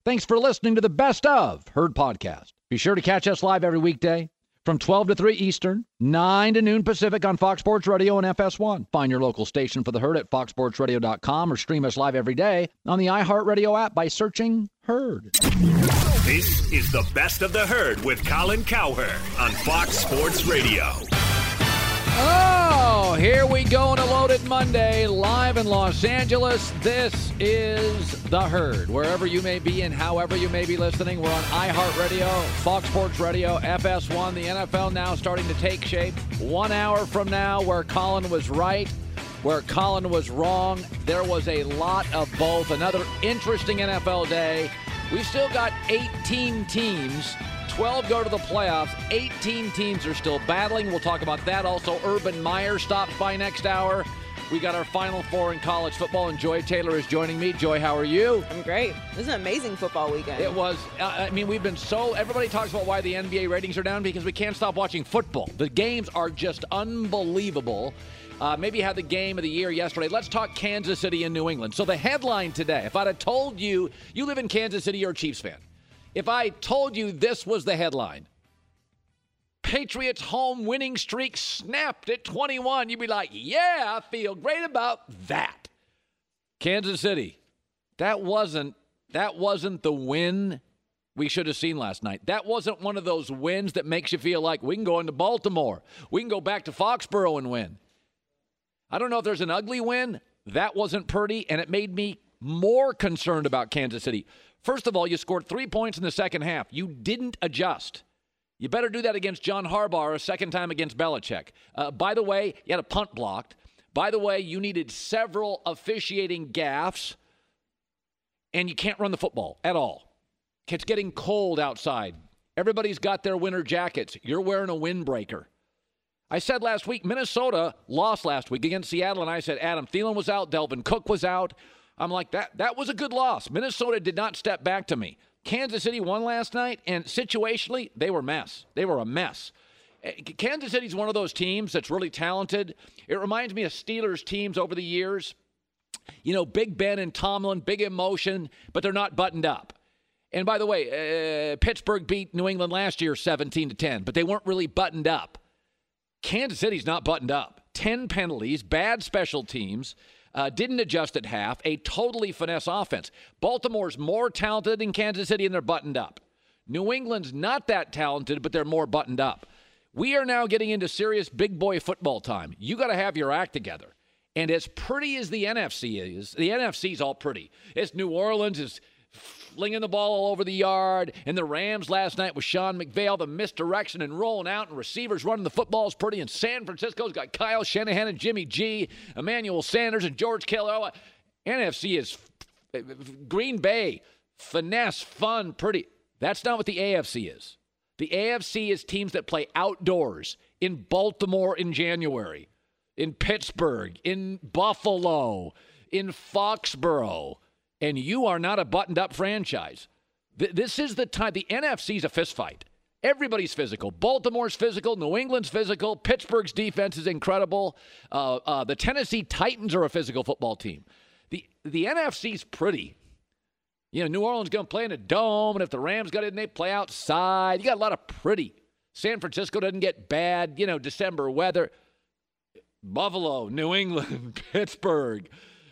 Thanks for listening to the Best of Herd podcast. Be sure to catch us live every weekday from 12 to 3 Eastern, 9 to noon Pacific on Fox Sports Radio and FS1. Find your local station for the Herd at foxsportsradio.com or stream us live every day on the iHeartRadio app by searching Herd. This is the Best of the Herd with Colin Cowherd on Fox Sports Radio. Oh, here we go on a loaded Monday, live in Los Angeles. This is The Herd. Wherever you may be and however you may be listening, we're on iHeartRadio, Fox Sports Radio, FS1. The NFL now starting to take shape. 1 hour from now, where Colin was right, where Colin was wrong. There was a lot of both. Another interesting NFL day. We've still got 18 teams. 12 go to the playoffs. 18 teams are still battling. We'll talk about that. Also, Urban Meyer stops by next hour. We got our Final Four in college football, and Joy Taylor is joining me. Joy, how are you? I'm great. This is an amazing football weekend. It was. We've been everybody talks about why the NBA ratings are down because we can't stop watching football. The games are just unbelievable. Maybe you had the game of the year yesterday. Let's talk Kansas City and New England. So the headline today, if I'd have told you live in Kansas City, you're a Chiefs fan. If I told you this was the headline, Patriots home winning streak snapped at 21, you'd be like, yeah, I feel great about that. Kansas City, that wasn't the win we should have seen last night. That wasn't one of those wins that makes you feel like we can go into Baltimore. We can go back to Foxborough and win. I don't know if there's an ugly win. That wasn't pretty, and it made me more concerned about Kansas City. First of all, you scored 3 points in the second half. You didn't adjust. You better do that against John Harbaugh a second time against Belichick. By the way, you had a punt blocked. By the way, you needed several officiating gaffes, and you can't run the football at all. It's getting cold outside. Everybody's got their winter jackets. You're wearing a windbreaker. I said last week, Minnesota lost last week against Seattle, and I said Adam Thielen was out, Delvin Cook was out. I'm like, that was a good loss. Minnesota did not step back to me. Kansas City won last night, and situationally, they were a mess. They were a mess. Kansas City's one of those teams that's really talented. It reminds me of Steelers teams over the years. You know, Big Ben and Tomlin, big emotion, but they're not buttoned up. And by the way, Pittsburgh beat New England last year 17-10, but they weren't really buttoned up. Kansas City's not buttoned up. 10 penalties, bad special teams. Didn't adjust at half, a totally finesse offense. Baltimore's more talented than Kansas City, and they're buttoned up. New England's not that talented, but they're more buttoned up. We are now getting into serious big boy football time. You got to have your act together. And as pretty as the NFC is, the NFC's all pretty. It's New Orleans is flinging the ball all over the yard, and the Rams last night with Sean McVay, the misdirection and rolling out, and receivers running the football is pretty, and San Francisco's got Kyle Shanahan and Jimmy G, Emmanuel Sanders and George Kittle. NFC is Green Bay, finesse, fun, pretty. That's not what the AFC is. The AFC is teams that play outdoors in Baltimore in January, in Pittsburgh, in Buffalo, in Foxborough. And you are not a buttoned-up franchise. This is the time. The NFC's a fistfight. Everybody's physical. Baltimore's physical. New England's physical. Pittsburgh's defense is incredible. The Tennessee Titans are a physical football team. The NFC's pretty. You know, New Orleans going to play in a dome, and if the Rams got in, they play outside. You got a lot of pretty. San Francisco doesn't get bad, December weather. Buffalo, New England, Pittsburgh.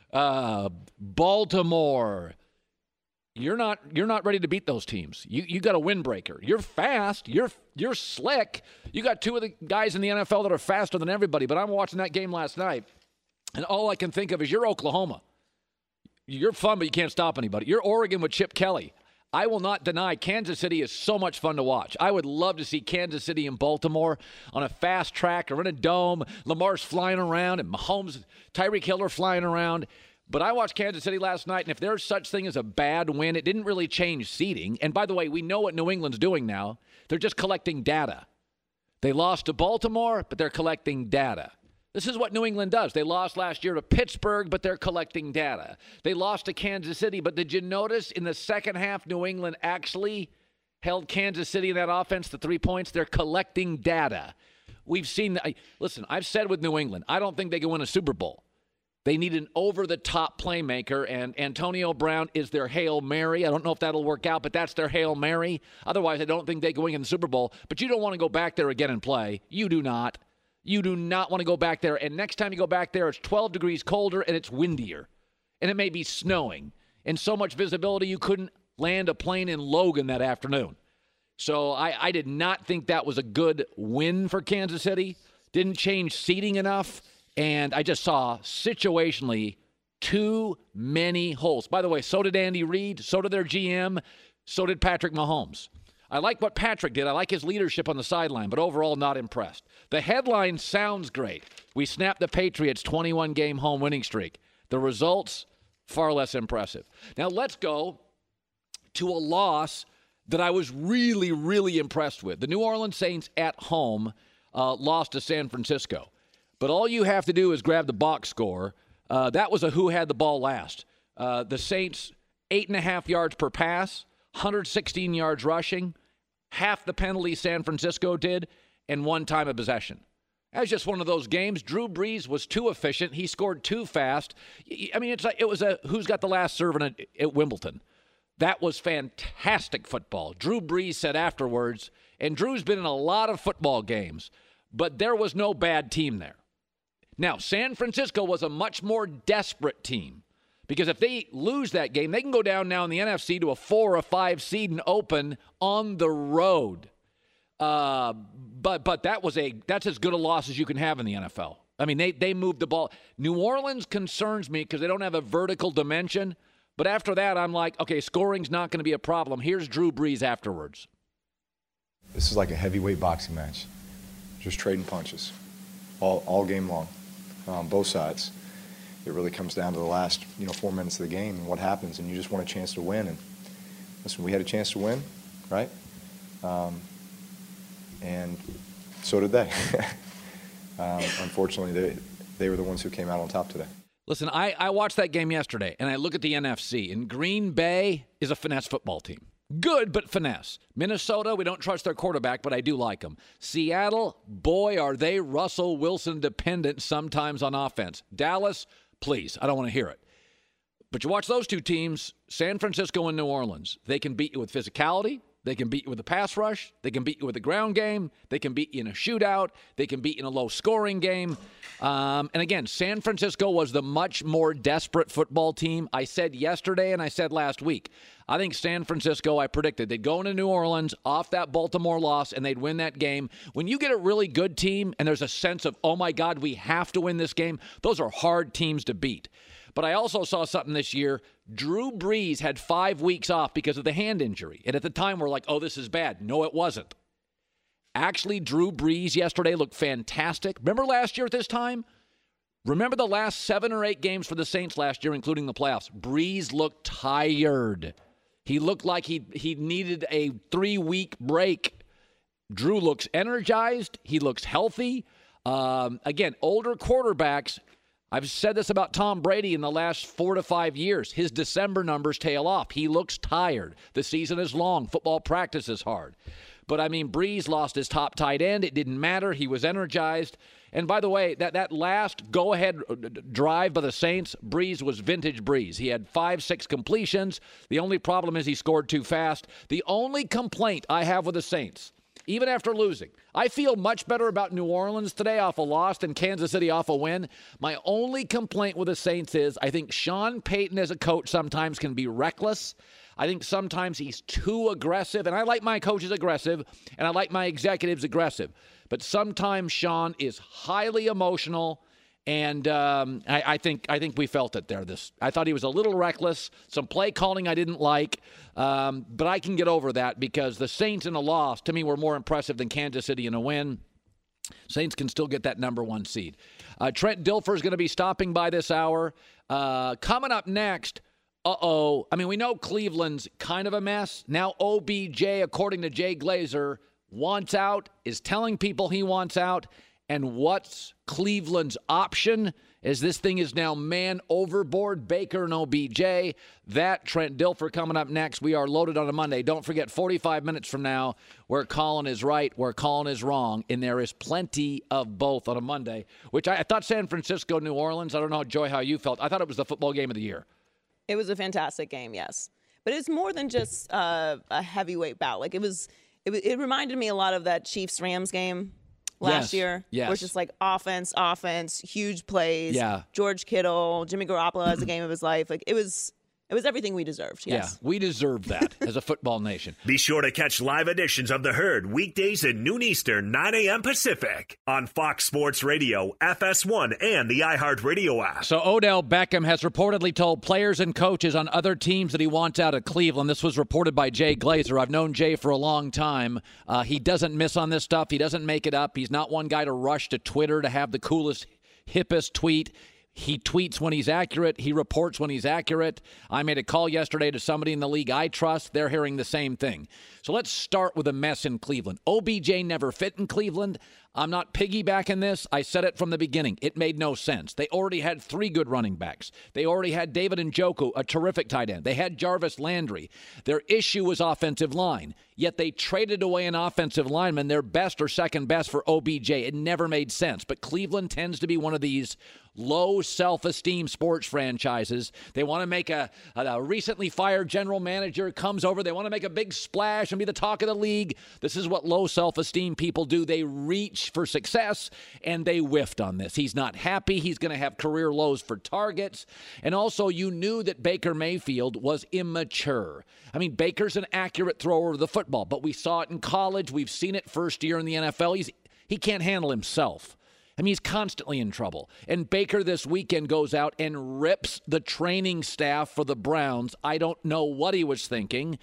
Baltimore, you're not ready to beat those teams. You got a windbreaker. You're fast. You're slick. You got two of the guys in the NFL that are faster than everybody. But I'm watching that game last night, and all I can think of is you're Oklahoma. You're fun, but you can't stop anybody. You're Oregon with Chip Kelly. I will not deny Kansas City is so much fun to watch. I would love to see Kansas City and Baltimore on a fast track or in a dome. Lamar's flying around and Mahomes, Tyreek Hill are flying around. But I watched Kansas City last night, and if there's such thing as a bad win, it didn't really change seeding. And by the way, we know what New England's doing now. They're just collecting data. They lost to Baltimore, but they're collecting data. This is what New England does. They lost last year to Pittsburgh, but they're collecting data. They lost to Kansas City, but did you notice in the second half, New England actually held Kansas City in that offense to 3 points? They're collecting data. We've seen – listen, I've said with New England, I don't think they can win a Super Bowl. They need an over-the-top playmaker, and Antonio Brown is their Hail Mary. I don't know if that'll work out, but that's their Hail Mary. Otherwise, I don't think they go in the Super Bowl. But you don't want to go back there again and play. You do not. You do not want to go back there. And next time you go back there, it's 12 degrees colder and it's windier. And it may be snowing. And so much visibility, you couldn't land a plane in Logan that afternoon. So I did not think that was a good win for Kansas City. Didn't change seating enough. And I just saw situationally too many holes. By the way, so did Andy Reid, so did their GM, so did Patrick Mahomes. I like what Patrick did. I like his leadership on the sideline, but overall not impressed. The headline sounds great. We snapped the Patriots' 21-game home winning streak. The results, far less impressive. Now let's go to a loss that I was really, really impressed with. The New Orleans Saints at home lost to San Francisco. But all you have to do is grab the box score. That was a who had the ball last. The Saints, 8.5 yards per pass, 116 yards rushing, half the penalty San Francisco did, and 1 time of possession. That was just one of those games. Drew Brees was too efficient. He scored too fast. I mean, it was a who's got the last serve at Wimbledon. That was fantastic football. Drew Brees said afterwards, and Drew's been in a lot of football games, but there was no bad team there. Now, San Francisco was a much more desperate team because if they lose that game, they can go down now in the NFC to a 4 or 5 seed and open on the road. But that's as good a loss as you can have in the NFL. I mean, they moved the ball. New Orleans concerns me because they don't have a vertical dimension. But after that, I'm like, okay, scoring's not going to be a problem. Here's Drew Brees afterwards. This is like a heavyweight boxing match, just trading punches all game long. Both sides. It really comes down to the last 4 minutes of the game and what happens, and you just want a chance to win. And listen, we had a chance to win, right? And so did they. Unfortunately, they were the ones who came out on top today. Listen, I watched that game yesterday, and I look at the NFC, and Green Bay is a finesse football team. Good, but finesse. Minnesota, we don't trust their quarterback, but I do like them. Seattle, boy, are they Russell Wilson dependent sometimes on offense. Dallas, please, I don't want to hear it. But you watch those two teams, San Francisco and New Orleans. They can beat you with physicality. They can beat you with a pass rush. They can beat you with a ground game. They can beat you in a shootout. They can beat you in a low-scoring game. And again, San Francisco was the much more desperate football team. I said yesterday and I said last week, I think San Francisco, I predicted, they'd go into New Orleans off that Baltimore loss and they'd win that game. When you get a really good team and there's a sense of, oh, my God, we have to win this game, those are hard teams to beat. But I also saw something this year. Drew Brees had 5 weeks off because of the hand injury. And at the time, we're like, oh, this is bad. No, it wasn't. Actually, Drew Brees yesterday looked fantastic. Remember last year at this time? Remember the last 7 or 8 games for the Saints last year, including the playoffs? Brees looked tired. He looked like he needed a 3-week break. Drew looks energized. He looks healthy. Again, older quarterbacks. I've said this about Tom Brady in the last 4 to 5 years. His December numbers tail off. He looks tired. The season is long. Football practice is hard. But, I mean, Brees lost his top tight end. It didn't matter. He was energized. And, by the way, that last go-ahead drive by the Saints, Brees was vintage Brees. He had 5-6 completions. The only problem is he scored too fast. The only complaint I have with the Saints, even after losing, I feel much better about New Orleans today off a loss than Kansas City off a win. My only complaint with the Saints is I think Sean Payton as a coach sometimes can be reckless. I think sometimes he's too aggressive, and I like my coaches aggressive, and I like my executives aggressive. But sometimes Sean is highly emotional, and I think we felt it there. I thought he was a little reckless. Some play calling I didn't like, but I can get over that because the Saints in a loss, to me, were more impressive than Kansas City in a win. Saints can still get that number 1 seed. Trent Dilfer is going to be stopping by this hour. Coming up next, I mean, we know Cleveland's kind of a mess. Now OBJ, according to Jay Glazer, wants out, is telling people he wants out, And what's Cleveland's option? As this thing is now man overboard, Baker and OBJ. That, Trent Dilfer coming up next. We are loaded on a Monday. Don't forget, 45 minutes from now, where Colin is right, where Colin is wrong, and there is plenty of both on a Monday, which I thought San Francisco, New Orleans, I don't know, Joy, how you felt. I thought it was the football game of the year. It was a fantastic game, yes. But it's more than just a heavyweight bout. Like, it reminded me a lot of that Chiefs-Rams game last year. Yes. Where it's just like offense, huge plays. Yeah. George Kittle, Jimmy Garoppolo has the game of his life. Like, it was everything we deserved, yes. Yeah, we deserve that as a football nation. Be sure to catch live editions of The Herd weekdays at noon Eastern, 9 a.m. Pacific on Fox Sports Radio, FS1, and the iHeartRadio app. So Odell Beckham has reportedly told players and coaches on other teams that he wants out of Cleveland. This was reported by Jay Glazer. I've known Jay for a long time. He doesn't miss on this stuff. He doesn't make it up. He's not one guy to rush to Twitter to have the coolest, hippest tweet. He tweets when he's accurate. He reports when he's accurate. I made a call yesterday to somebody in the league I trust. They're hearing the same thing. So let's start with a mess in Cleveland. OBJ never fit in Cleveland. I'm not piggybacking this. I said it from the beginning. It made no sense. They already had 3 good running backs. They already had David Njoku, a terrific tight end. They had Jarvis Landry. Their issue was offensive line. Yet they traded away an offensive lineman, their best or second best, for OBJ. It never made sense. But Cleveland tends to be one of these low self-esteem sports franchises. They want to make a recently fired general manager comes over. They want to make a big splash and be the talk of the league. This is what low self-esteem people do. They reach for success, and they whiffed on this. He's not happy. He's going to have career lows for targets. And also, you knew that Baker Mayfield was immature. I mean, Baker's an accurate thrower of the football, but we saw it in college. We've seen it first year in the NFL. He can't handle himself. I mean, he's constantly in trouble. And Baker this weekend goes out and rips the training staff for the Browns. I don't know what he was thinking.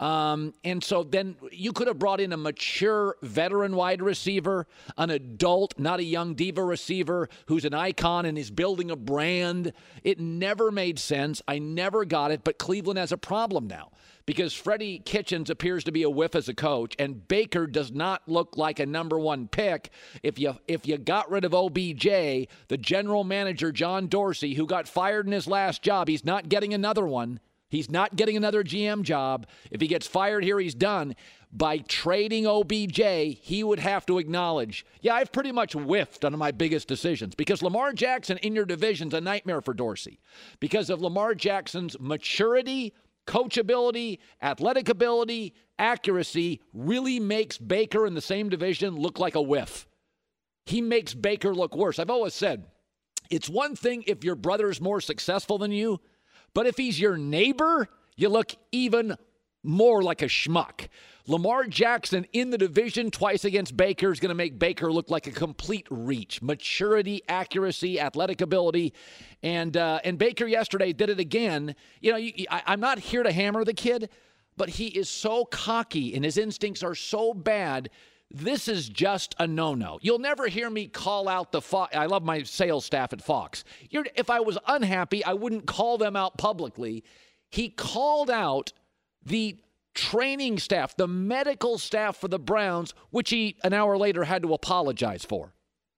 And so then you could have brought in a mature veteran wide receiver, an adult, not a young diva receiver who's an icon and is building a brand. It never made sense. I never got it. But Cleveland has a problem now, because Freddie Kitchens appears to be a whiff as a coach, and Baker does not look like a number 1 pick. If you got rid of OBJ, the general manager, John Dorsey, who got fired in his last job, he's not getting another one. He's not getting another GM job. If he gets fired here, he's done. By trading OBJ, he would have to acknowledge, yeah, I've pretty much whiffed on my biggest decisions, because Lamar Jackson in your division's a nightmare for Dorsey because of Lamar Jackson's maturity, coachability, athletic ability, accuracy really makes Baker in the same division look like a whiff. He makes Baker look worse. I've always said, it's one thing if your brother's more successful than you, but if he's your neighbor, you look even more like a schmuck. Lamar Jackson in the division twice against Baker is going to make Baker look like a complete reach. Maturity, accuracy, athletic ability. And Baker yesterday did it again. You know, I'm not here to hammer the kid, but he is so cocky and his instincts are so bad. This is just a no-no. You'll never hear me call out the Fox. I love my sales staff at Fox. If I was unhappy, I wouldn't call them out publicly. He called out the training staff, the medical staff for the Browns, which he an hour later had to apologize for.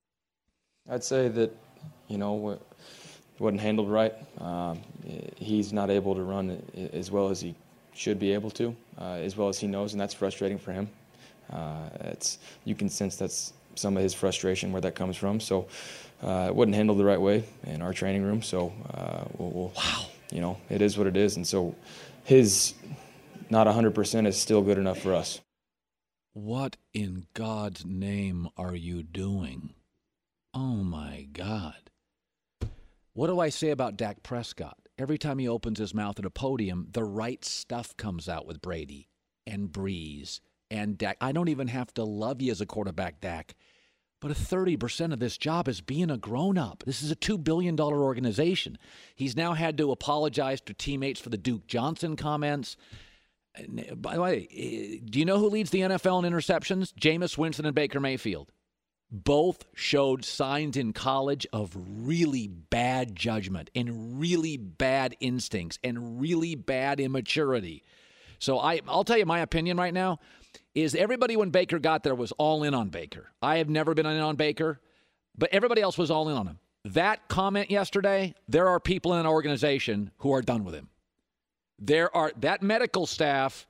I'd say that, it wasn't handled right. He's not able to run as well as he should be able to, as well as he knows, and that's frustrating for him. You can sense that's some of his frustration where that comes from. So it wasn't handled the right way in our training room. So wow, it is what it is. And so his not 100% is still good enough for us. What in God's name are you doing? Oh my God. What do I say about Dak Prescott? Every time he opens his mouth at a podium, the right stuff comes out with Brady and Breeze and Dak. I don't even have to love you as a quarterback, Dak. But 30% of this job is being a grown-up. This is a $2 billion organization. He's now had to apologize to teammates for the Duke Johnson comments. By the way, do you know who leads the NFL in interceptions? Jameis Winston and Baker Mayfield. Both showed signs in college of really bad judgment and really bad instincts and really bad immaturity. So I'll tell you my opinion right now is everybody when Baker got there was all in on Baker. I have never been in on Baker. but everybody else was all in on him. That comment yesterday, there are people in an organization who are done with him. That medical staff,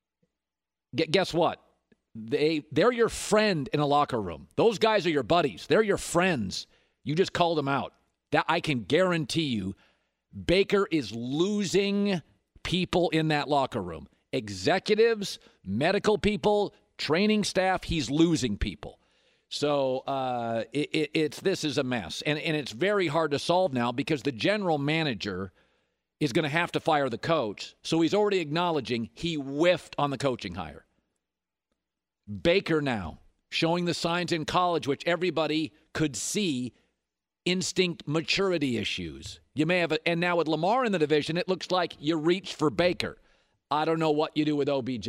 guess what? They're your friend in a locker room. Those guys are your buddies. They're your friends. You just called them out. That I can guarantee you, Baker is losing people in that locker room. Executives, medical people, training staff, he's losing people. So this is a mess. And it's very hard to solve now because the general manager is going to have to fire the coach. So he's already acknowledging he whiffed on the coaching hire. Baker now showing the signs in college, which everybody could see, instinct maturity issues. You may have, and now with Lamar in the division, it looks like you reach for Baker. I don't know what you do with OBJ.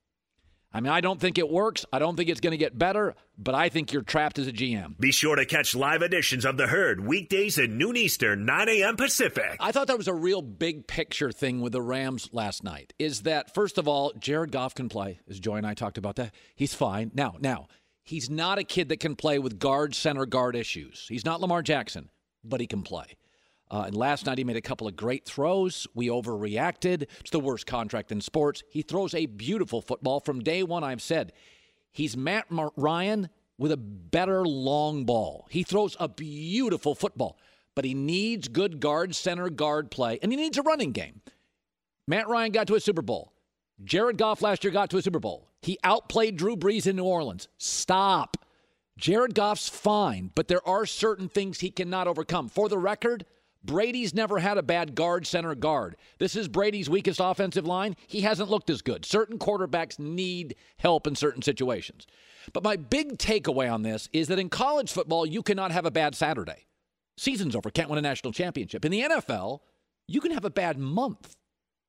I mean, I don't think it works. I don't think it's going to get better, but I think you're trapped as a GM. Be sure to catch live editions of The Herd weekdays at noon Eastern, 9 a.m. Pacific. I thought that was a real big picture thing with the Rams last night, is that, first of all, Jared Goff can play, as Joy and I talked about that. He's fine. Now, he's not a kid that can play with center guard issues. He's not Lamar Jackson, but he can play. And last night he made a couple of great throws. We overreacted. It's the worst contract in sports. He throws a beautiful football. From day one, I've said, he's Matt Ryan with a better long ball. He throws a beautiful football, but he needs good center guard play, and he needs a running game. Matt Ryan got to a Super Bowl. Jared Goff last year got to a Super Bowl. He outplayed Drew Brees in New Orleans. Stop. Jared Goff's fine, but there are certain things he cannot overcome. For the record, Brady's never had a bad center guard. This is Brady's weakest offensive line. He hasn't looked as good. Certain quarterbacks need help in certain situations. But my big takeaway on this is that in college football, you cannot have a bad Saturday. Season's over. Can't win a national championship. In the NFL, you can have a bad month.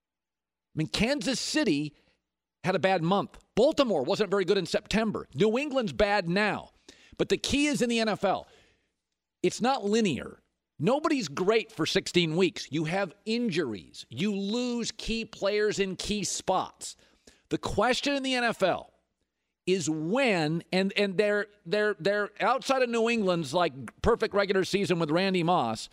I mean, Kansas City had a bad month. Baltimore wasn't very good in September. New England's bad now. But the key is in the NFL, it's not linear. Nobody's great for 16 weeks. You have injuries. You lose key players in key spots. The question in the NFL is when, and they're outside of New England's like perfect regular season with Randy Moss,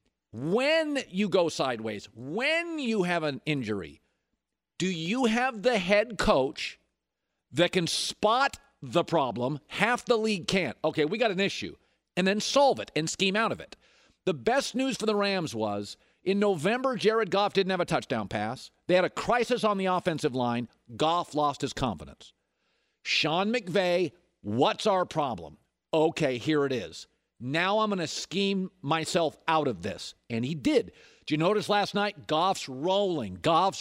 when you go sideways, when you have an injury, do you have the head coach that can spot the problem? Half the league can't. Okay, we got an issue. And then solve it and scheme out of it. The best news for the Rams was, in November, Jared Goff didn't have a touchdown pass. They had a crisis on the offensive line. Goff lost his confidence. Sean McVay, what's our problem? Okay, here it is. Now I'm going to scheme myself out of this. And he did. Did you notice last night? Goff's rolling.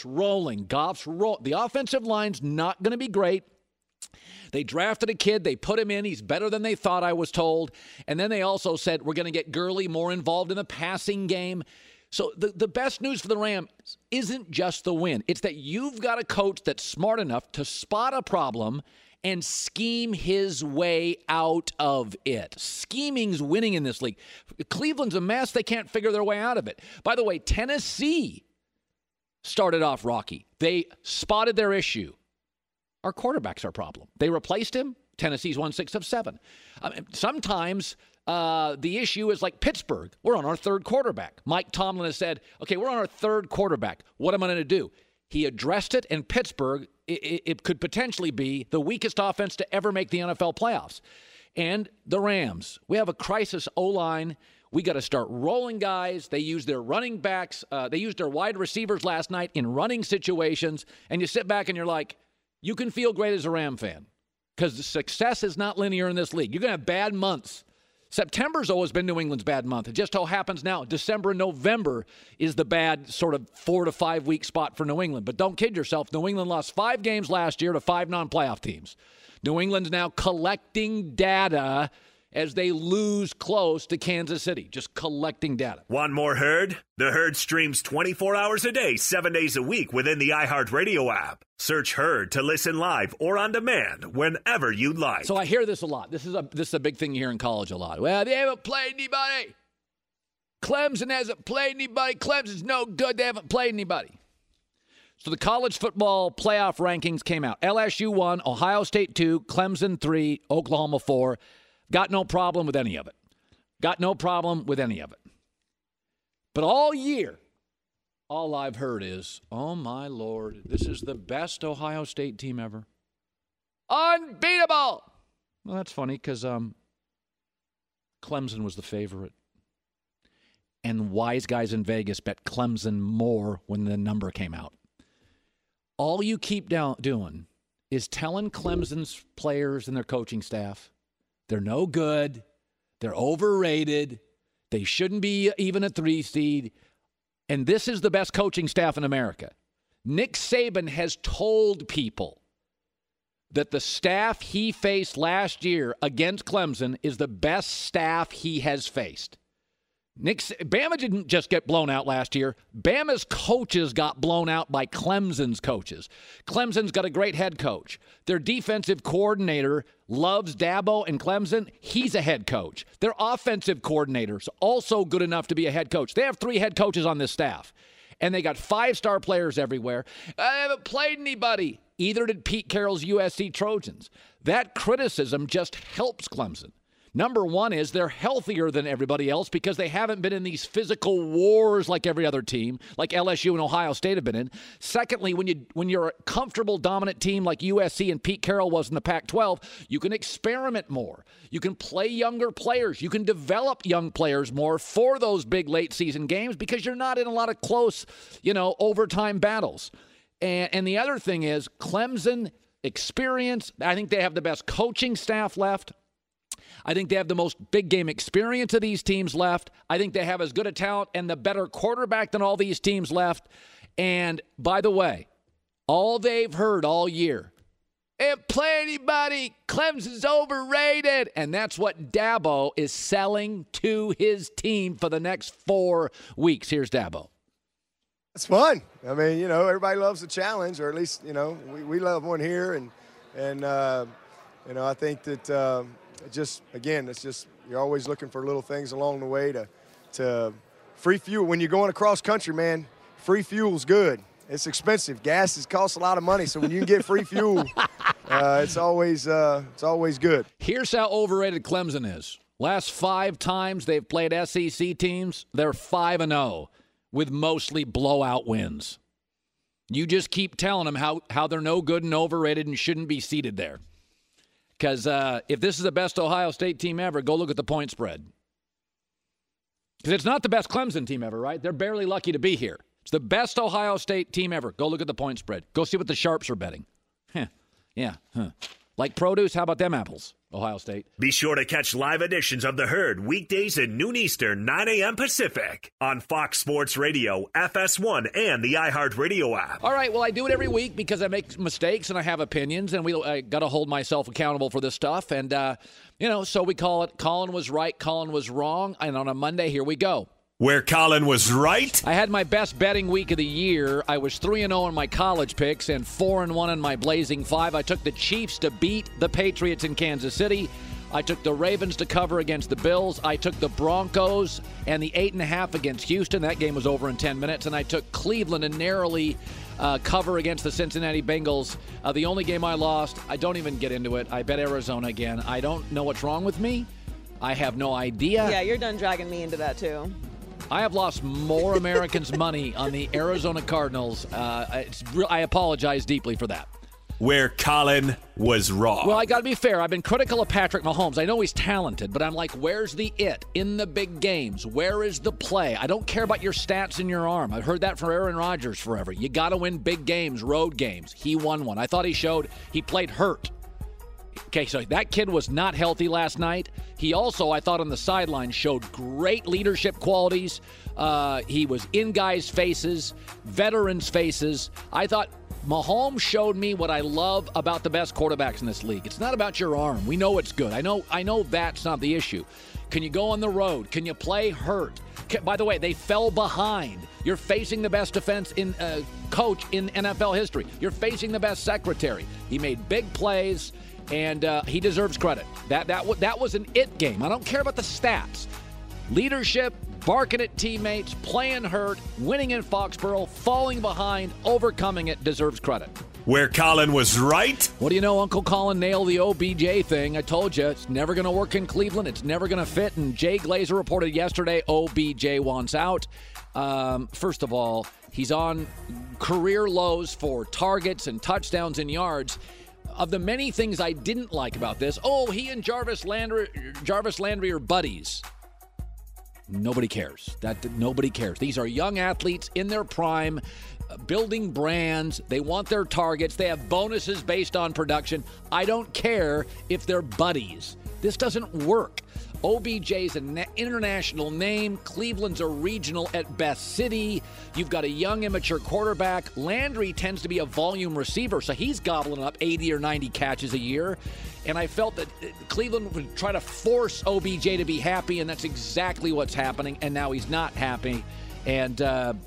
The offensive line's not going to be great. They drafted a kid. They put him in. He's better than they thought, I was told. And then they also said, we're going to get Gurley more involved in the passing game. So the best news for the Rams isn't just the win. It's that you've got a coach that's smart enough to spot a problem and scheme his way out of it. Scheming's winning in this league. Cleveland's a mess. They can't figure their way out of it. By the way, Tennessee started off rocky. They spotted their issue. Our quarterback's our problem. They replaced him. Tennessee's won 6 of 7. Sometimes the issue is like Pittsburgh. We're on our third quarterback. Mike Tomlin has said, okay, we're on our third quarterback. What am I going to do? He addressed it, and Pittsburgh, it could potentially be the weakest offense to ever make the NFL playoffs. And the Rams, we have a crisis O-line. We got to start rolling guys. They use their running backs. They used their wide receivers last night in running situations. And you sit back and you're like, you can feel great as a Ram fan because the success is not linear in this league. You're going to have bad months. September's always been New England's bad month. It just so happens now December and November is the bad sort of 4 to 5 week spot for New England. But don't kid yourself. New England lost 5 games last year to 5 non-playoff teams. New England's now collecting data as they lose close to Kansas City, just collecting data. Want more Herd? The Herd streams 24 hours a day, 7 days a week within the iHeartRadio app. Search Herd to listen live or on demand whenever you like. So I hear this a lot. This is a big thing here in college a lot. Well, they haven't played anybody. Clemson hasn't played anybody. Clemson's no good. They haven't played anybody. So the college football playoff rankings came out. LSU 1, Ohio State 2, Clemson 3, Oklahoma 4. Got no problem with any of it. Got no problem with any of it. But all year, all I've heard is, oh, my Lord, this is the best Ohio State team ever. Unbeatable! Well, that's funny because Clemson was the favorite. And wise guys in Vegas bet Clemson more when the number came out. All you keep doing is telling Clemson's players and their coaching staff they're no good, they're overrated, they shouldn't be even a 3 seed, and this is the best coaching staff in America. Nick Saban has told people that the staff he faced last year against Clemson is the best staff he has faced. Bama didn't just get blown out last year. Bama's coaches got blown out by Clemson's coaches. Clemson's got a great head coach. Their defensive coordinator loves Dabo and Clemson. He's a head coach. Their offensive coordinator's also good enough to be a head coach. They have 3 head coaches on this staff, and they got 5-star players everywhere. I haven't played anybody. Either did Pete Carroll's USC Trojans. That criticism just helps Clemson. Number one is they're healthier than everybody else because they haven't been in these physical wars like every other team, like LSU and Ohio State have been in. Secondly, when you're a comfortable, dominant team like USC and Pete Carroll was in the Pac-12, you can experiment more. You can play younger players. You can develop young players more for those big late-season games because you're not in a lot of close, overtime battles. And the other thing is Clemson experience. I think they have the best coaching staff left. I think they have the most big game experience of these teams left. I think they have as good a talent and the better quarterback than all these teams left. And by the way, all they've heard all year, if play anybody, Clemson's overrated. And that's what Dabo is selling to his team for the next 4 weeks. Here's Dabo. It's fun. I mean, everybody loves a challenge, or at least, we love one here. And I think that it's just you're always looking for little things along the way to free fuel. When you're going across country, man, free fuel's good. It's expensive. Gas costs a lot of money, so when you can get free fuel, it's always good. Here's how overrated Clemson is. Last 5 times they've played SEC teams, they're 5-0 with mostly blowout wins. You just keep telling them how they're no good and overrated and shouldn't be seated there. Because if this is the best Ohio State team ever, go look at the point spread. Because it's not the best Clemson team ever, right? They're barely lucky to be here. It's the best Ohio State team ever. Go look at the point spread. Go see what the sharps are betting. Yeah. Like produce, how about them apples, Ohio State? Be sure to catch live editions of The Herd weekdays at noon Eastern, 9 a.m. Pacific on Fox Sports Radio, FS1, and the iHeartRadio app. All right, well, I do it every week because I make mistakes and I have opinions, and I got to hold myself accountable for this stuff. And, so we call it Colin was right, Colin was wrong. And on a Monday, here we go. Where Colin was right. I had my best betting week of the year. I was 3-0 in my college picks and 4-1 in my Blazing 5. I took the Chiefs to beat the Patriots in Kansas City. I took the Ravens to cover against the Bills. I took the Broncos and the 8.5 against Houston. That game was over in 10 minutes. And I took Cleveland to narrowly cover against the Cincinnati Bengals. The only game I lost, I don't even get into it. I bet Arizona again. I don't know what's wrong with me. I have no idea. Yeah, you're done dragging me into that too. I have lost more Americans' money on the Arizona Cardinals. I apologize deeply for that. Where Colin was wrong. Well, I got to be fair. I've been critical of Patrick Mahomes. I know he's talented, but I'm like, where's the it in the big games? Where is the play? I don't care about your stats in your arm. I've heard that from Aaron Rodgers forever. You got to win big games, road games. He won one. I thought he played hurt. Okay, so that kid was not healthy last night. He also, I thought on the sideline, showed great leadership qualities. He was in guys' faces, veterans' faces. I thought Mahomes showed me what I love about the best quarterbacks in this league. It's not about your arm. We know it's good. I know that's not the issue. Can you go on the road? Can you play hurt? By the way, they fell behind. You're facing the best defense coach in NFL history. You're facing the best secretary. He made big plays. And he deserves credit. That was an it game. I don't care about the stats. Leadership, barking at teammates, playing hurt, winning in Foxborough, falling behind, overcoming it deserves credit. Where Colin was right. What do you know? Uncle Colin nailed the OBJ thing. I told you, it's never going to work in Cleveland. It's never going to fit. And Jay Glazer reported yesterday OBJ wants out. First of all, he's on career lows for targets and touchdowns and yards. Of the many things I didn't like about this, he and Jarvis Landry are buddies. Nobody cares. Nobody cares. These are young athletes in their prime, building brands. They want their targets. They have bonuses based on production. I don't care if they're buddies. This doesn't work. OBJ's an international name. Cleveland's a regional at best city. You've got a young, immature quarterback. Landry tends to be a volume receiver, so he's gobbling up 80 or 90 catches a year. And I felt that Cleveland would try to force OBJ to be happy, and that's exactly what's happening. And now he's not happy. And,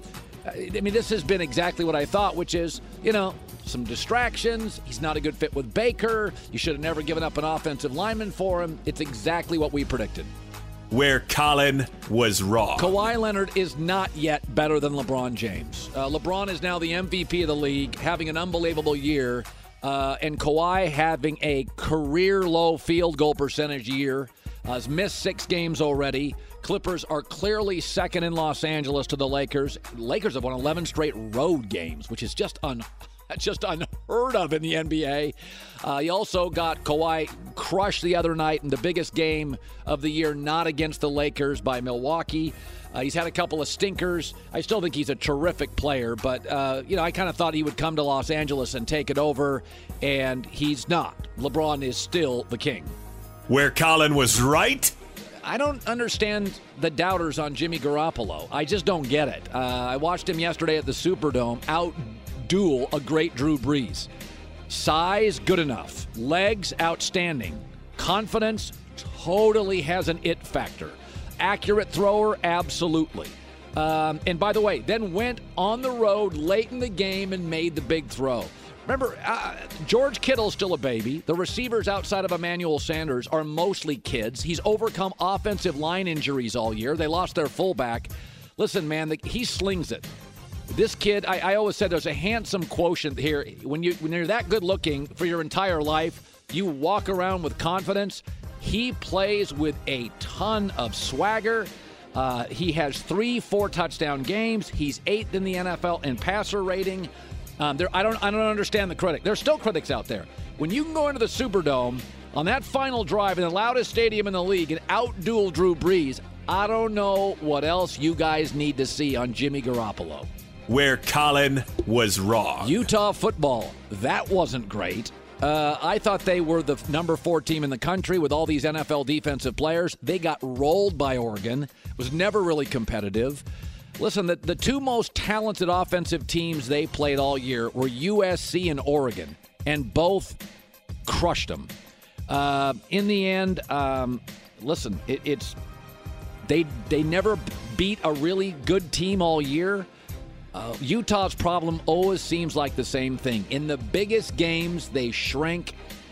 this has been exactly what I thought, which is, some distractions. He's not a good fit with Baker. You should have never given up an offensive lineman for him. It's exactly what we predicted. Where Colin was wrong. Kawhi Leonard is not yet better than LeBron James. LeBron is now the MVP of the league, having an unbelievable year, and Kawhi having a career-low field goal percentage year. Has missed 6 games already. Clippers are clearly second in Los Angeles to the Lakers. Lakers have won 11 straight road games, which is just unheard of in the NBA. You also got Kawhi crushed the other night in the biggest game of the year, not against the Lakers, by Milwaukee. He's had a couple of stinkers. I still think he's a terrific player, but, I kind of thought he would come to Los Angeles and take it over, and he's not. LeBron is still the king. Where Colin was right. I don't understand the doubters on Jimmy Garoppolo. I just don't get it. I watched him yesterday at the Superdome out-duel a great Drew Brees. Size, good enough. Legs, outstanding. Confidence, totally has an it factor. Accurate thrower, absolutely. And by the way, then went on the road late in the game and made the big throw. Remember, George Kittle's still a baby. The receivers outside of Emmanuel Sanders are mostly kids. He's overcome offensive line injuries all year. They lost their fullback. Listen, man, he slings it. This kid, I always said there's a handsome quotient here. When you're that good looking for your entire life, you walk around with confidence. He plays with a ton of swagger. He has 3-4 touchdown games. He's 8th in the NFL in passer rating. I don't understand the critic. There's still critics out there. When you can go into the Superdome on that final drive in the loudest stadium in the league and out-duel Drew Brees, I don't know what else you guys need to see on Jimmy Garoppolo. Where Colin was wrong. Utah football, that wasn't great. I thought they were the number 4 team in the country with all these NFL defensive players. They got rolled by Oregon. It was never really competitive. Listen, the 2 most talented offensive teams they played all year were USC and Oregon, and both crushed them. In the end, listen, they never beat a really good team all year. Utah's problem always seems like the same thing. In the biggest games, they shrink.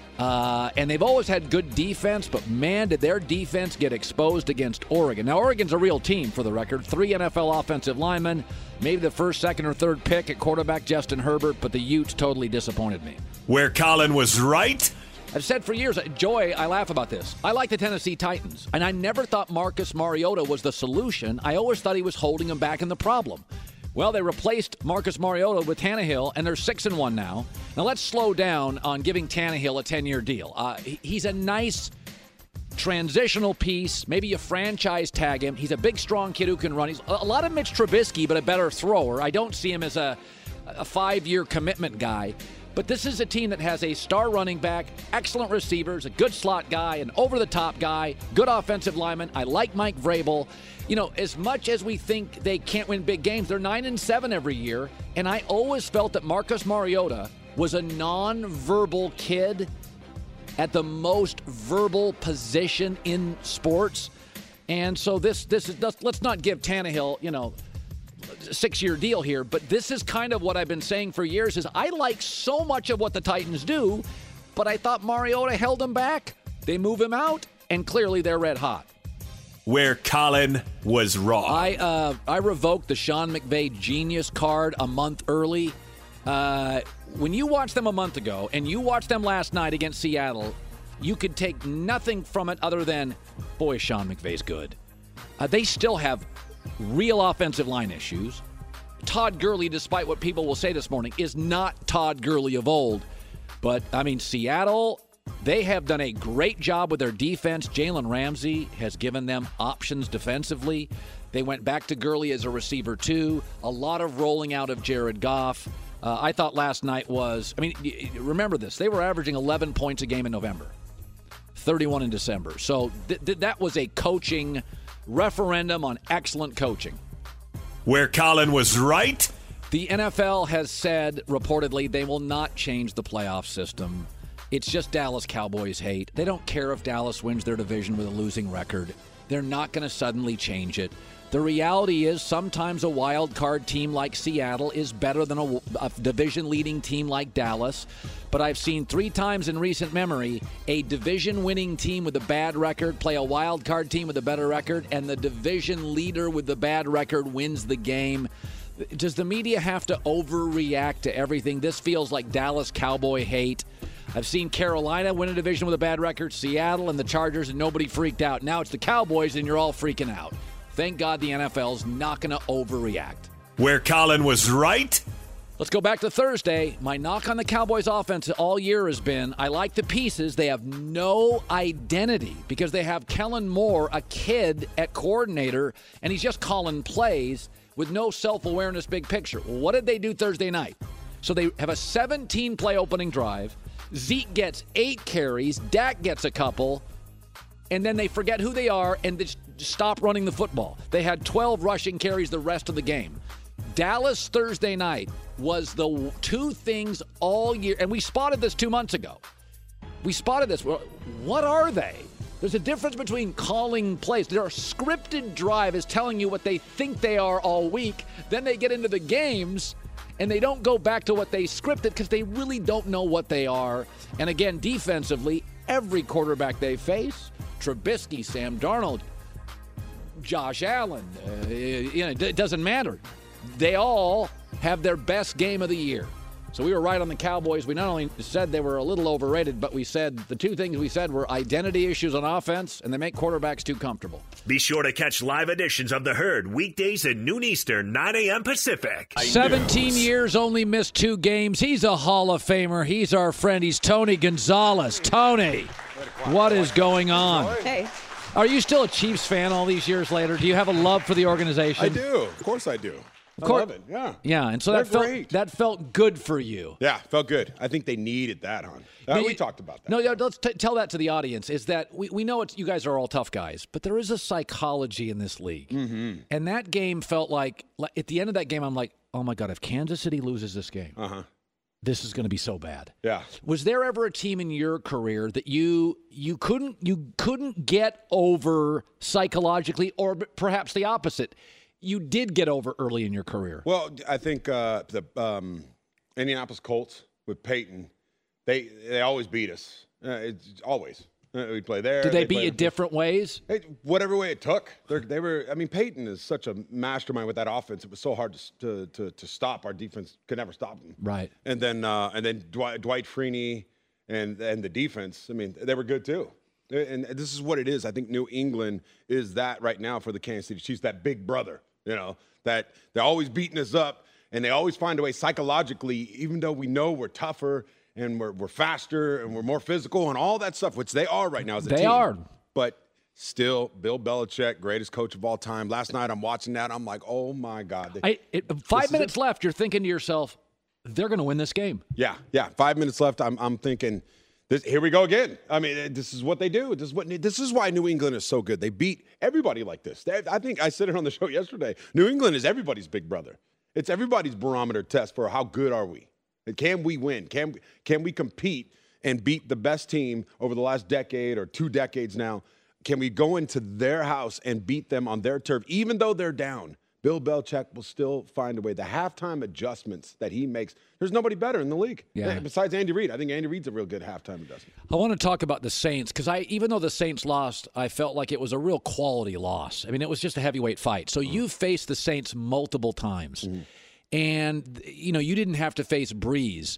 And they've always had good defense, but man, did their defense get exposed against Oregon. Now, Oregon's a real team, for the record. 3 NFL offensive linemen, maybe the first, second, or third pick at quarterback, Justin Herbert, but the Utes totally disappointed me. Where Colin was right. I've said for years, Joy, I laugh about this. I like the Tennessee Titans, and I never thought Marcus Mariota was the solution. I always thought he was holding them back in the problem. Well, they replaced Marcus Mariota with Tannehill, and they're 6-1 now. Now, let's slow down on giving Tannehill a 10-year deal. He's a nice transitional piece. Maybe you franchise tag him. He's a big, strong kid who can run. He's a lot of Mitch Trubisky, but a better thrower. I don't see him as a 5-year commitment guy. But this is a team that has a star running back, excellent receivers, a good slot guy, an over-the-top guy, good offensive lineman. I like Mike Vrabel. You know, as much as we think they can't win big games, they're 9-7 every year. And I always felt that Marcus Mariota was a non-verbal kid at the most verbal position in sports. And so this is, let's not give Tannehill, a 6-year deal here, but this is kind of what I've been saying for years is I like so much of what the Titans do, but I thought Mariota held them back. They move him out, and clearly they're red hot. Where Colin was wrong. I revoked the Sean McVay Genius card a month early. when you watched them a month ago and you watched them last night against Seattle, you could take nothing from it other than, boy, Sean McVay's good. They still have real offensive line issues. Todd Gurley, despite what people will say this morning, is not Todd Gurley of old. But, I mean, Seattle, they have done a great job with their defense. Jalen Ramsey has given them options defensively. They went back to Gurley as a receiver, too. A lot of rolling out of Jared Goff. I thought last night was, I mean, remember this. They were averaging 11 points a game in November, 31 in December. So that was a coaching referendum on excellent coaching. Where Colin was right? The NFL has said, reportedly, they will not change the playoff system. It's just Dallas Cowboys hate. They don't care if Dallas wins their division with a losing record. They're not going to suddenly change it. The reality is sometimes a wild card team like Seattle is better than a division-leading team like Dallas. But I've seen 3 times in recent memory a division-winning team with a bad record play a wild card team with a better record, and the division leader with the bad record wins the game. Does the media have to overreact to everything? This feels like Dallas Cowboy hate. I've seen Carolina win a division with a bad record, Seattle and the Chargers, and nobody freaked out. Now it's the Cowboys, and you're all freaking out. Thank God the NFL's not going to overreact. Where Colin was right? Let's go back to Thursday. My knock on the Cowboys offense all year has been, I like the pieces. They have no identity because they have Kellen Moore, a kid at coordinator, and he's just calling plays with no self-awareness, big picture. Well, what did they do Thursday night? So they have a 17-play opening drive. Zeke gets 8 carries. Dak gets a couple. And then they forget who they are and they stop running the football. They had 12 rushing carries the rest of the game. Dallas Thursday night was the 2 things all year. And we spotted this 2 months ago. We spotted this. What are they? There's a difference between calling plays. Their scripted drive is telling you what they think they are all week. Then they get into the games and they don't go back to what they scripted because they really don't know what they are. And again, defensively, every quarterback they face, Trubisky, Sam Darnold, Josh Allen, it doesn't matter. They all have their best game of the year. So we were right on the Cowboys. We not only said they were a little overrated, but we said the 2 things we said were identity issues on offense, and they make quarterbacks too comfortable. Be sure to catch live editions of The Herd weekdays at noon Eastern, 9 a.m. Pacific. 17 years, only missed 2 games. He's a Hall of Famer. He's our friend. He's Tony Gonzalez. Tony, what is going on? Hey. Are you still a Chiefs fan all these years later? Do you have a love for the organization? I do. Of course I do. I love it. Yeah. Yeah, and so They're that felt good for you. Yeah, felt good. I think they needed that, hon. We talked about that. No, let's tell that to the audience, is that we know you guys are all tough guys, but there is a psychology in this league. Mm-hmm. And that game felt like, at the end of that game, I'm like, oh, my God, if Kansas City loses this game, this is going to be so bad. Yeah. Was there ever a team in your career that you couldn't get over psychologically, or perhaps the opposite? You did get over early in your career. Well, I think the Indianapolis Colts with Peyton, they always beat us. It's always. We'd play there. Did they beat you different ways? Whatever way it took. They were. I mean, Peyton is such a mastermind with that offense. It was so hard to stop. Our defense could never stop them. Right. And then Dwight Freeney and the defense. I mean, they were good too. And this is what it is. I think New England is that right now for the Kansas City Chiefs, that big brother, that they're always beating us up, and they always find a way psychologically, even though we know we're tougher and we're faster and we're more physical and all that stuff, which they are right now as a team. They are. But still, Bill Belichick, greatest coach of all time. Last night I'm watching that. I'm like, oh, my God. 5 minutes left, you're thinking to yourself, they're going to win this game. Yeah. 5 minutes left. I'm thinking – here we go again. I mean, this is what they do. This is why New England is so good. They beat everybody like this. I think I said it on the show yesterday. New England is everybody's big brother. It's everybody's barometer test for how good are we. Can we win? Can we compete and beat the best team over the last decade or 2 decades now? Can we go into their house and beat them on their turf, even though they're down? Bill Belichick will still find a way. The halftime adjustments that he makes, there's nobody better in the league. Yeah. Besides Andy Reid. I think Andy Reid's a real good halftime adjustment. I want to talk about the Saints because even though the Saints lost, I felt like it was a real quality loss. I mean, it was just a heavyweight fight. So you faced the Saints multiple times. And, you didn't have to face Breeze.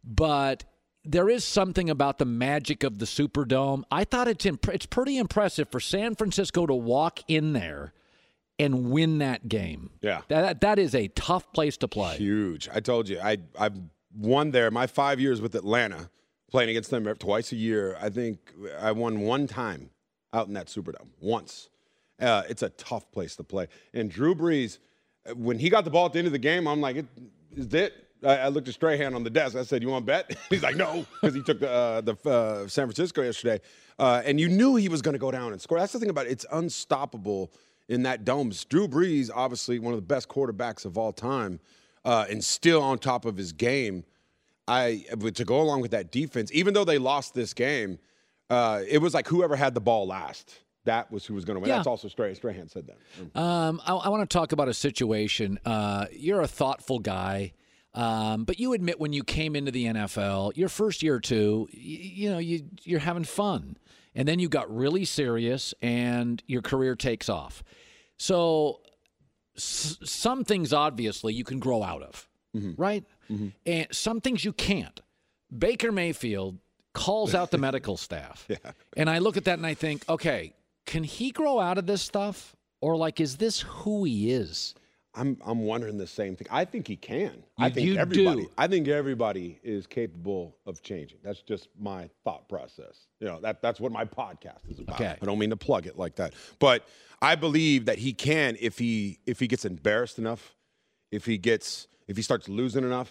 but there is something about the magic of the Superdome. I thought it's pretty impressive for San Francisco to walk in there and win that game. Yeah. That is a tough place to play. Huge. I told you, I've won there. My 5 years with Atlanta, playing against them twice a year, I think I won one time out in that Superdome. Once. It's a tough place to play. And Drew Brees, when he got the ball at the end of the game, I'm like, is it? I looked at Strahan on the desk. I said, "You want to bet?" He's like, "No," because he took the San Francisco yesterday. And you knew he was going to go down and score. That's the thing about it. It's unstoppable in that dome. Drew Brees, obviously one of the best quarterbacks of all time, and still on top of his game. To go along with that defense, even though they lost this game, it was like whoever had the ball last. That was who was going to win. Yeah. That's also Strahan said that. I want to talk about a situation. You're a thoughtful guy. But you admit when you came into the NFL, your first year or two, you're having fun. And then you got really serious and your career takes off. So some things, obviously, you can grow out of, right? Mm-hmm. And some things you can't. Baker Mayfield calls out the medical staff. Yeah. And I look at that and I think, okay, can he grow out of this stuff? Or, is this who he is? I'm wondering the same thing. I think he can. I think everybody is capable of changing. That's just my thought process. That's what my podcast is about. Okay. I don't mean to plug it like that. But I believe that he can if he gets embarrassed enough, if he starts losing enough.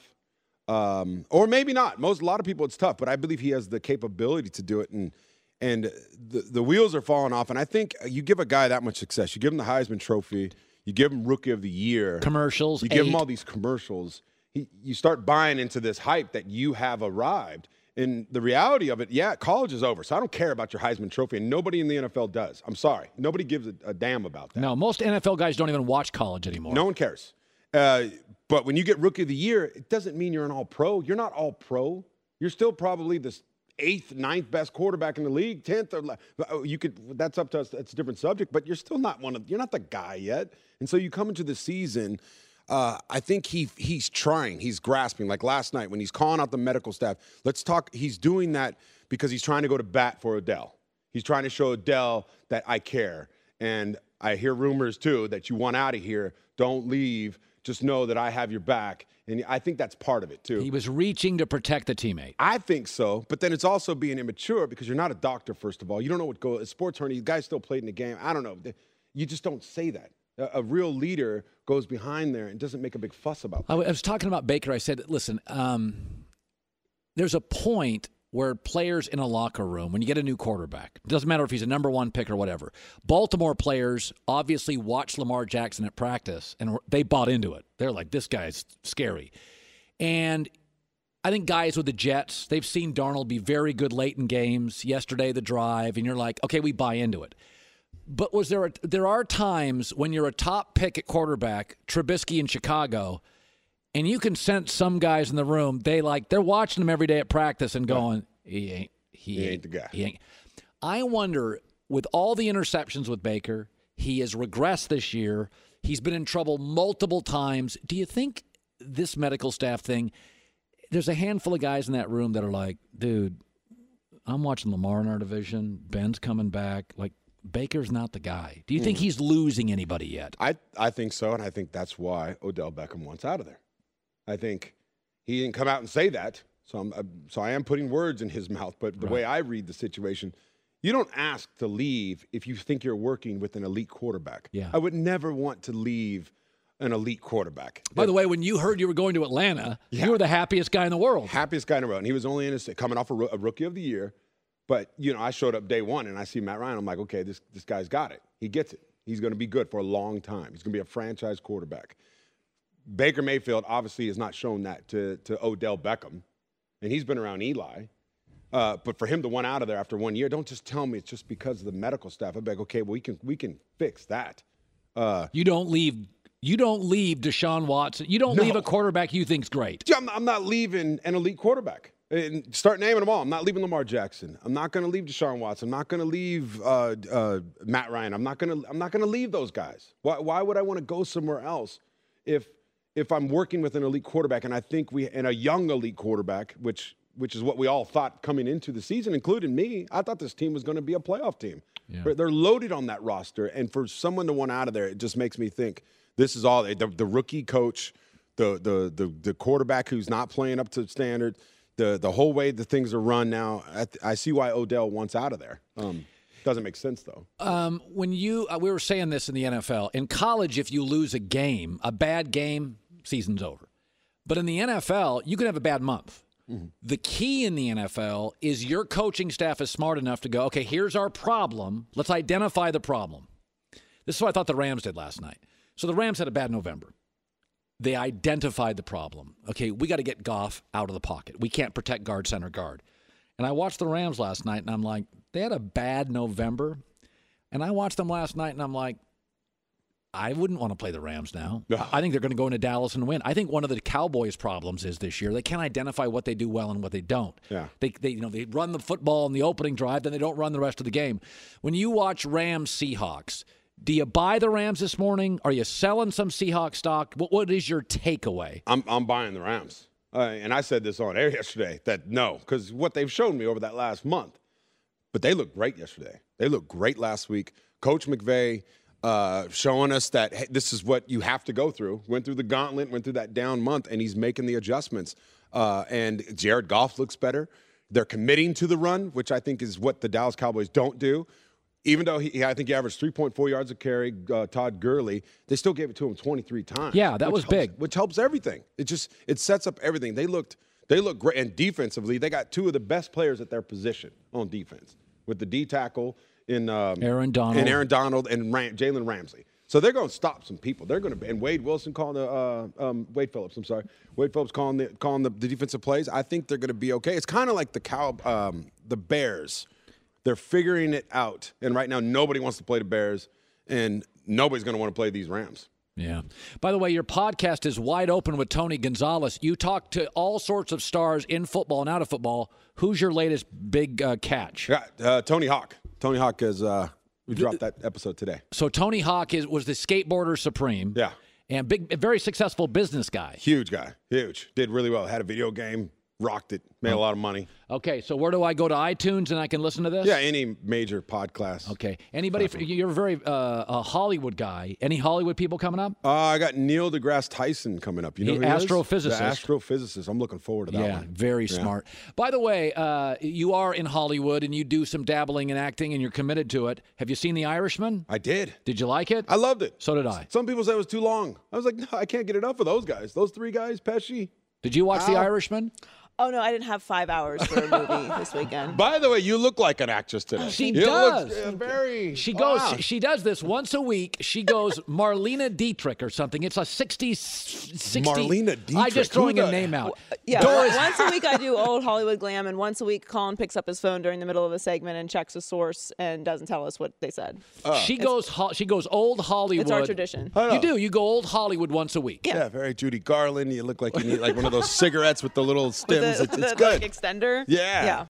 Or maybe not. A lot of people it's tough, but I believe he has the capability to do it, and the wheels are falling off. And I think you give a guy that much success, you give him the Heisman Trophy, you give him Rookie of the Year. Commercials. You give him all these commercials. You start buying into this hype that you have arrived. And the reality of it, college is over. So I don't care about your Heisman Trophy, and nobody in the NFL does. I'm sorry. Nobody gives a damn about that. No, most NFL guys don't even watch college anymore. No one cares. But when you get Rookie of the Year, it doesn't mean you're an all-pro. You're not all-pro. You're still probably the 8th, 9th best quarterback in the league, 10th or that's up to us. That's a different subject, but you're still not you're not the guy yet. And so you come into the season, I think he's trying, he's grasping. Like last night when he's calling out the medical staff, let's talk. He's doing that because he's trying to go to bat for Odell. He's trying to show Odell that I care. And I hear rumors too that you want out of here. Don't leave. Just know that I have your back. And I think that's part of it, too. He was reaching to protect the teammate. I think so. But then it's also being immature because you're not a doctor, first of all. You don't know what goes. A sports attorney, guys still played in the game. I don't know. You just don't say that. A real leader goes behind there and doesn't make a big fuss about that. I was talking about Baker. I said, listen, there's a point where players in a locker room, when you get a new quarterback, it doesn't matter if he's a number one pick or whatever, Baltimore players obviously watched Lamar Jackson at practice, and they bought into it. They're like, this guy's scary. And I think guys with the Jets, they've seen Darnold be very good late in games. Yesterday, the drive, and you're like, okay, we buy into it. But there are times when you're a top pick at quarterback, Trubisky in Chicago, and you can sense some guys in the room, they're watching him every day at practice and going, he ain't the guy. He ain't. I wonder, with all the interceptions with Baker, he has regressed this year. He's been in trouble multiple times. Do you think this medical staff thing, there's a handful of guys in that room that are like, dude, I'm watching Lamar in our division. Ben's coming back. Baker's not the guy. Do you think he's losing anybody yet? I think so, and I think that's why Odell Beckham wants out of there. I think he didn't come out and say that, so I am putting words in his mouth. But the way I read the situation, you don't ask to leave if you think you're working with an elite quarterback. Yeah. I would never want to leave an elite quarterback. By the way, when you heard you were going to Atlanta, you were the happiest guy in the world. Happiest guy in the world, and he was only coming off a Rookie of the Year. But, I showed up day one, and I see Matt Ryan. I'm like, okay, this guy's got it. He gets it. He's going to be good for a long time. He's going to be a franchise quarterback. Baker Mayfield obviously has not shown that to Odell Beckham, and he's been around Eli. But for him to want out of there after 1 year, don't just tell me it's just because of the medical staff. I'd be like, okay, well, we can fix that. You don't leave Deshaun Watson. You don't leave a quarterback you think's great. I'm not leaving an elite quarterback. And start naming them all. I'm not leaving Lamar Jackson. I'm not going to leave Deshaun Watson. I'm not going to leave Matt Ryan. I'm not going to leave those guys. Why would I want to go somewhere else if if I'm working with an elite quarterback, and I think and a young elite quarterback, which is what we all thought coming into the season, including me, I thought this team was going to be a playoff team. Yeah. They're loaded on that roster, and for someone to want out of there, it just makes me think this is all the rookie coach, the quarterback who's not playing up to standard, the whole way the things are run now. I see why Odell wants out of there. Doesn't make sense, though. When we were saying this in the NFL, in college, if you lose a game, a bad game, season's over. But in the NFL, you can have a bad month. Mm-hmm. The key in the NFL is your coaching staff is smart enough to go, okay, here's our problem. Let's identify the problem. This is what I thought the Rams did last night. So the Rams had a bad November. They identified the problem. Okay, we got to get Goff out of the pocket. We can't protect guard, center, guard. And I watched the Rams last night, and I'm like, they had a bad November. And I watched them last night, and I'm like, I wouldn't want to play the Rams now. I think they're going to go into Dallas and win. I think one of the Cowboys' problems is this year they can't identify what they do well and what they don't. Yeah. They run the football in the opening drive, then they don't run the rest of the game. When you watch Rams Seahawks, do you buy the Rams this morning? Are you selling some Seahawks stock? What is your takeaway? I'm buying the Rams. And I said this on air yesterday that no, because what they've shown me over that last month. But they looked great yesterday. They looked great last week. Coach McVay showing us that hey, this is what you have to go through. Went through the gauntlet, went through that down month, and he's making the adjustments. And Jared Goff looks better. They're committing to the run, which I think is what the Dallas Cowboys don't do. Even though I think he averaged 3.4 yards a carry, Todd Gurley, they still gave it to him 23 times. Yeah, that was big. Which helps everything. It sets up everything. They look great. And defensively, they got two of the best players at their position on defense with the D tackle in Aaron Donald and Jalen Ramsey. So they're going to stop some people. They're going to and Wade Wilson calling Wade Phillips. I'm sorry, Wade Phillips calling the defensive plays. I think they're going to be okay. It's kind of like the Bears. They're figuring it out, and right now nobody wants to play the Bears, and nobody's going to want to play these Rams. Yeah. By the way, your podcast is Wide Open with Tony Gonzalez. You talk to all sorts of stars in football and out of football. Who's your latest big catch? Yeah, Tony Hawk. Tony Hawk is we dropped that episode today. So Tony Hawk was the skateboarder supreme. Yeah. And very successful business guy. Huge guy. Huge. Did really well. Had a video game. Rocked it. Made a lot of money. Okay, so where do I go to iTunes and I can listen to this? Yeah, any major podcast. Okay. Anybody? You're a very a Hollywood guy. Any Hollywood people coming up? I got Neil deGrasse Tyson coming up. You know who he astrophysicist. is? The astrophysicist. I'm looking forward to that one. Yeah, very smart. By the way, you are in Hollywood and you do some dabbling in acting and you're committed to it. Have you seen The Irishman? I did. Did you like it? I loved it. So did I. Some people said it was too long. I was like, no, I can't get enough of those guys. Those three guys, Pesci. Did you watch The Irishman? Oh, no, I didn't have 5 hours for a movie this weekend. By the way, you look like an actress today. She does. She goes. She does this once a week. She goes Marlena Dietrich or something. It's a 60. Marlena Dietrich. I'm just throwing a name out. Yeah, once a week I do old Hollywood glam, and once a week Colin picks up his phone during the middle of a segment and checks a source and doesn't tell us what they said. She goes old Hollywood. It's our tradition. You do. You go old Hollywood once a week. Yeah, very Judy Garland. You look like you need like one of those cigarettes with the little stems. It's the good. Like extender. Yeah.